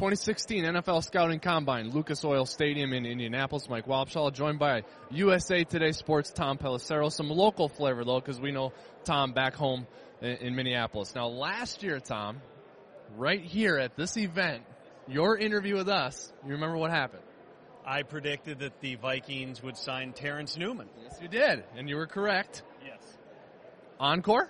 2016 NFL Scouting Combine, Lucas Oil Stadium in Indianapolis. Mike Walpshaw, joined by USA Today Sports' Tom Pelissero. Some local flavor, though, because we know Tom back home in Minneapolis. Now, last year, Tom, right here at this event, your interview with us, you remember what happened? I predicted that the Vikings would sign Terrence Newman. Yes, you did, and you were correct. Yes. Encore?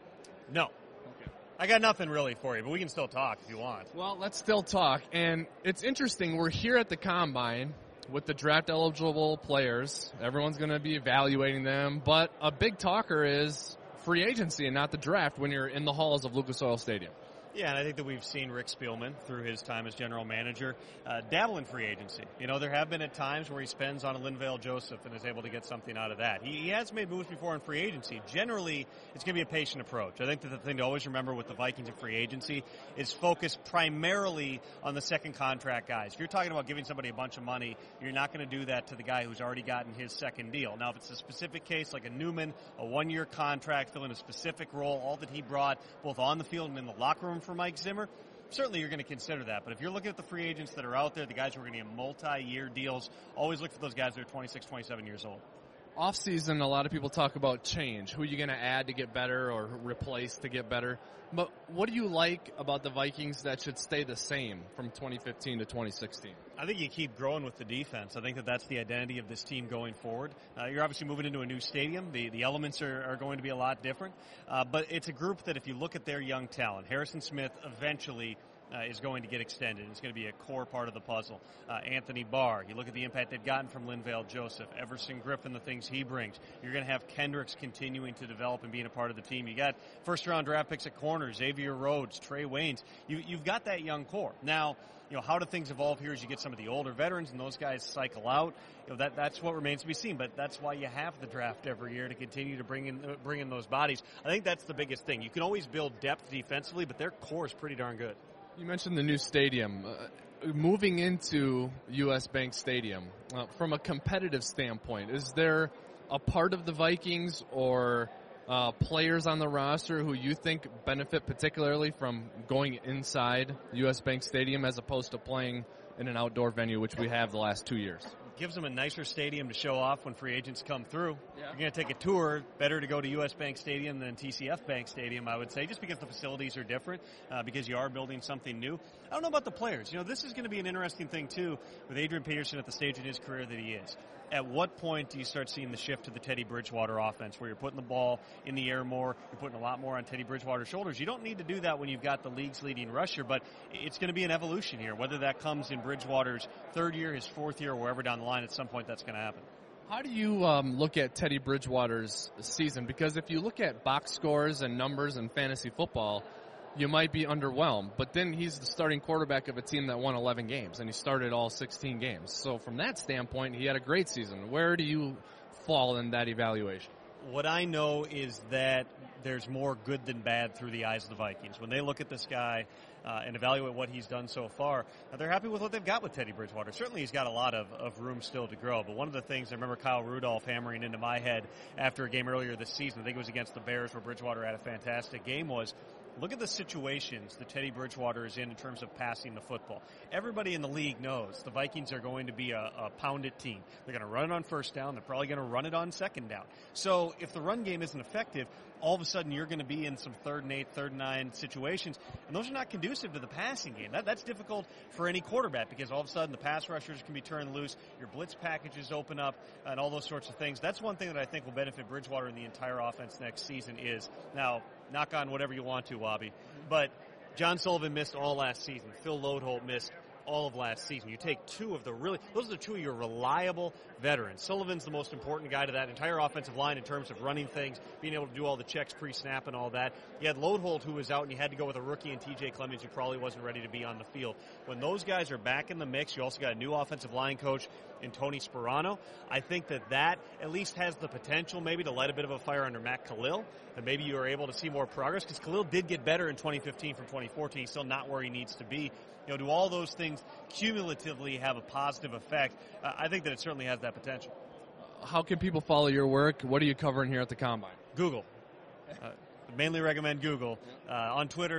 No. Okay. I got nothing really for you, but we can still talk if you want. Well, let's still talk. And it's interesting. We're here at the Combine with the draft-eligible players. Everyone's going to be evaluating them. But a big talker is free agency and not the draft when you're in the halls of Lucas Oil Stadium. Yeah, and I think that we've seen Rick Spielman, through his time as general manager, dabble in free agency. You know, there have been at times where he spends on a Linval Joseph and is able to get something out of that. He has made moves before in free agency. Generally, it's going to be a patient approach. I think that the thing to always remember with the Vikings in free agency is focus primarily on the second contract guys. If you're talking about giving somebody a bunch of money, you're not going to do that to the guy who's already gotten his second deal. Now, if it's a specific case like a Newman, a one-year contract, filling a specific role, all that he brought both on the field and in the locker room for Mike Zimmer, certainly you're going to consider that. But if you're looking at the free agents that are out there, the guys who are going to get multi-year deals, always look for those guys that are 26, 27 years old. Off-season, a lot of people talk about change. Who are you going to add to get better or replace to get better? But what do you like about the Vikings that should stay the same from 2015 to 2016? I think you keep growing with the defense. I think that that's the identity of this team going forward. You're obviously moving into a new stadium. The elements are going to be a lot different. But it's a group that if you look at their young talent, Harrison Smith eventually is going to get extended. It's going to be a core part of the puzzle. Anthony Barr, you look at the impact they've gotten from Linval Joseph, Everson Griffin, the things he brings. You're going to have Kendricks continuing to develop and being a part of the team. You got first-round draft picks at corners, Xavier Rhodes, Trey Waynes. You've got that young core. Now, you know, how do things evolve here as you get some of the older veterans and those guys cycle out? You know, that's what remains to be seen. But that's why you have the draft every year to continue to bring in those bodies. I think that's the biggest thing. You can always build depth defensively, but their core is pretty darn good. You mentioned the new stadium. Moving into U.S. Bank Stadium, from a competitive standpoint, is there a part of the Vikings or players on the roster who you think benefit particularly from going inside U.S. Bank Stadium as opposed to playing in an outdoor venue, which we have the last 2 years? Gives them a nicer stadium to show off when free agents come through. Yeah. You're going to take a tour, better to go to U.S. Bank Stadium than TCF Bank Stadium, I would say, just because the facilities are different, because you are building something new. I don't know about the players. You know, this is going to be an interesting thing, too, with Adrian Peterson at the stage in his career that he is. At what point do you start seeing the shift to the Teddy Bridgewater offense, where you're putting the ball in the air more, you're putting a lot more on Teddy Bridgewater's shoulders? You don't need to do that when you've got the league's leading rusher, but it's going to be an evolution here, whether that comes in Bridgewater's third year, his fourth year, or wherever down the line, at some point that's going to happen. How do you look at Teddy Bridgewater's season? Because if you look at box scores and numbers in fantasy football, you might be underwhelmed. But then he's the starting quarterback of a team that won 11 games, and he started all 16 games. So from that standpoint, he had a great season. Where do you fall in that evaluation? What I know is that there's more good than bad through the eyes of the Vikings. When they look at this guy and evaluate what he's done so far, they're happy with what they've got with Teddy Bridgewater. Certainly he's got a lot of room still to grow. But one of the things I remember Kyle Rudolph hammering into my head after a game earlier this season, I think it was against the Bears where Bridgewater had a fantastic game, was look at the situations that Teddy Bridgewater is in terms of passing the football. Everybody in the league knows the Vikings are going to be a pounded team. They're going to run it on first down. They're probably going to run it on second down. So if the run game isn't effective, all of a sudden you're going to be in some 3rd and 8, 3rd and 9 situations, and those are not conducive to the passing game. That's difficult for any quarterback because all of a sudden the pass rushers can be turned loose, your blitz packages open up, and all those sorts of things. That's one thing that I think will benefit Bridgewater in the entire offense next season is, now, knock on whatever you want to, Wobby, but John Sullivan missed all last season. Phil Lodeholt missed all of last season. You take those are the two of your reliable veterans. Sullivan's the most important guy to that entire offensive line in terms of running things, being able to do all the checks pre-snap and all that. You had Lodeholt who was out, and you had to go with a rookie in TJ Clemens who probably wasn't ready to be on the field. When those guys are back in the mix, you also got a new offensive line coach in Tony Sperano. I think that at least has the potential maybe to light a bit of a fire under Matt Khalil, and maybe you are able to see more progress because Khalil did get better in 2015 from 2014. He's still not where he needs to be. You know, do all those things cumulatively have a positive effect? I think that it certainly has that potential. How can people follow your work? What are you covering here at the Combine? Google. Mainly recommend Google. On Twitter,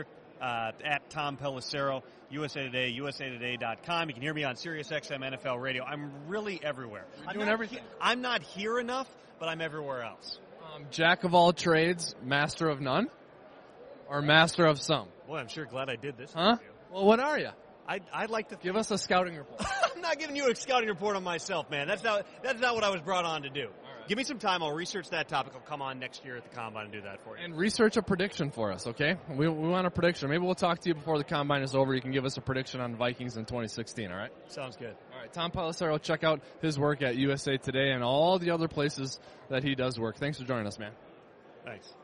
at Tom Pelissero, USA Today, usatoday.com. You can hear me on SiriusXM NFL Radio. I'm really everywhere. You're doing everything. I'm not here enough, but I'm everywhere else. Jack of all trades, master of none, or master of some? Boy, I'm sure glad I did this. Huh? Well, what are you? I'd like to give us a scouting report. I'm not giving you a scouting report on myself, man. That's not what I was brought on to do. Right. Give me some time. I'll research that topic. I'll come on next year at the Combine and do that for you. And research a prediction for us, okay? We want a prediction. Maybe we'll talk to you before the Combine is over. You can give us a prediction on Vikings in 2016, all right? Sounds good. All right, Tom Pelissero, check out his work at USA Today and all the other places that he does work. Thanks for joining us, man. Thanks.